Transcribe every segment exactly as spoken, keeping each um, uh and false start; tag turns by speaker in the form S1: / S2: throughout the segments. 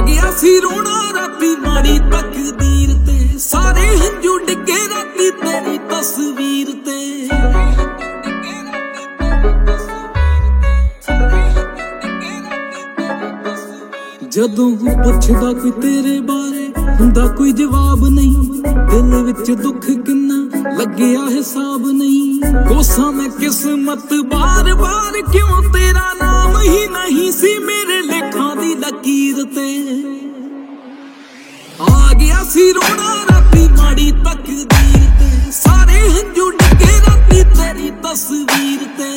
S1: गया सी रोना राती माड़ी तकदीर ते, सारे हंजू डिगे राती तेरी तस्वीर ते। जदों पुछदा कोई तेरे बारे हुंदा कोई जवाब नहीं, दिल विच दुख किन्ना लग्या हिसाब नहीं। कोसा मैं किस्मत बार बार क्यों तेरा नाम ही नहीं सी मेरे लेखा दी लकीर ते। आ गया सी रोना राती माड़ी तकदीर ते, सारे हंजू डिगे राती तेरी तस्वीर ते।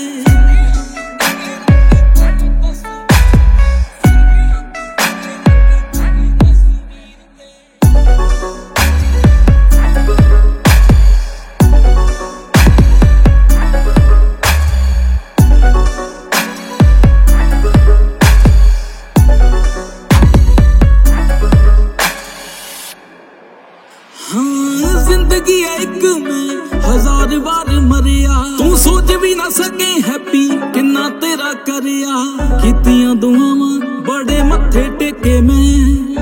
S1: जिंदगी एक में हजार बार मरिया, तू सोच भी ना सके हैप्पी किन्ना तेरा करिया। कीतियां दुआवां बड़े मत्थे टेके में,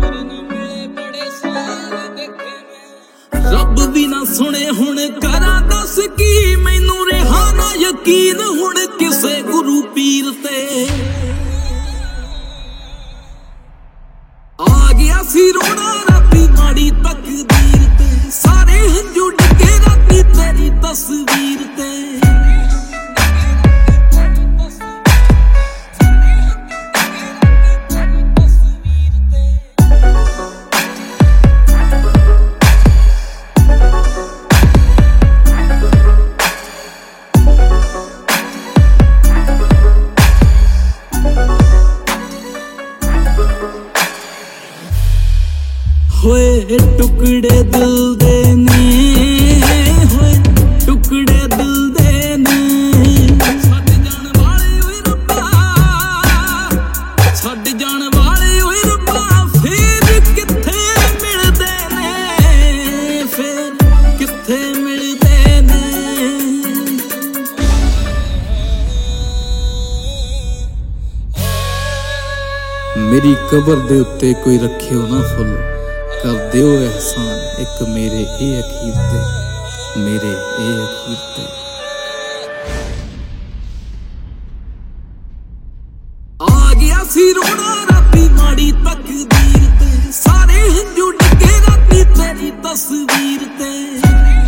S1: रब भी ना सुने हुण करा दस की मैनू रहा ना यकीन हुण किसे गुरु पीर ते। आ गया सी रोना राती माड़ी तकदीर ते, सारे हंजू डिगे राती तेरी तस्वीर ते। होए टुकड़े दिल दे ने, होए टुकड़े दिल दे ने। छड्ड जाण वाले ओए रब्बा, छड्ड जाण वाले ओए रब्बा, फिर कित्थे मिलदे ने, फिर कित्थे मिलदे ने। मेरी कबर दे उत्ते कोई रखियो ना फुल, कर दियो एहसान एक मेरे ए अखीर ते, मेरे ए अखीर ते। आ गया सी रोना राती माड़ी तकदीर ते, सारे हंजू डिगे राती तेरी तस्वीर ते।